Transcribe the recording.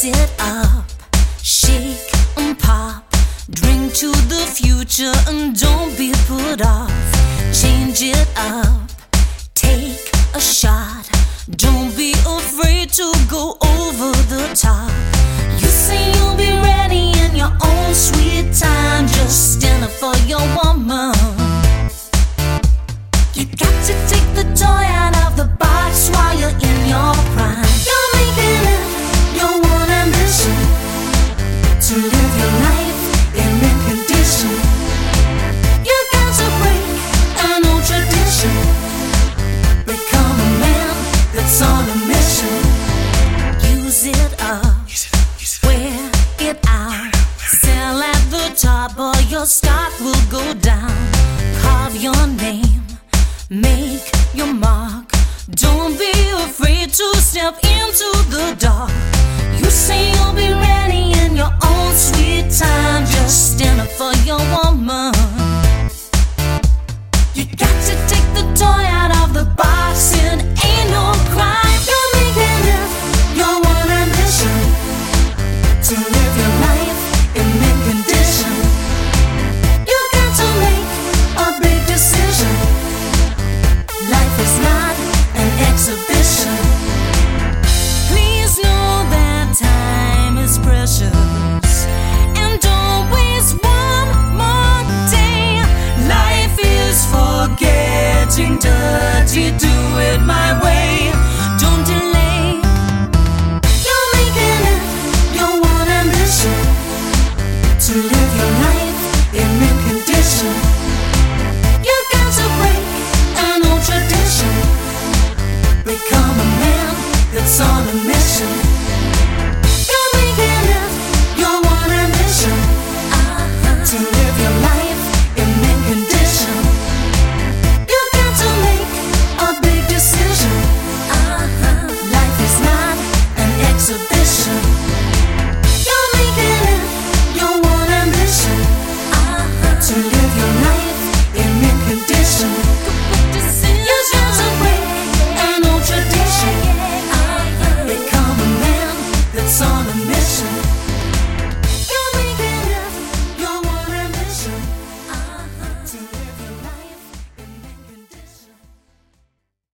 Use it up, shake and pop. Drink to the future and don't be put off. Change it up, take a shot. Don't be afraid to go over the top. You say you'll be ready in your own sweet time. Just stand up for your woman. You got to take the toy out of the box while you're in your prime. You're making it your one ambition to live your life in mint condition. You got to break an old tradition. Become a man that's on a mission. Use it up, wear it out. Sell at the top or your stock will go down. Carve your name, make your mark. Don't be afraid to step into the dark. You say you'll be ready in your own sweet time. Just stand up for your woman. You got to take the toy out of the box. It ain't no crime. You're making it your one ambition to live your life in mint condition. You got to make a big decision. Life is not an exhibition. Please know that time is precious, and don't waste one more day. Life is for getting dirty. Do it my way. Don't delay. You're making it your one ambition to live your life in mint condition. You got to break an old tradition. Become a man that's on a mission.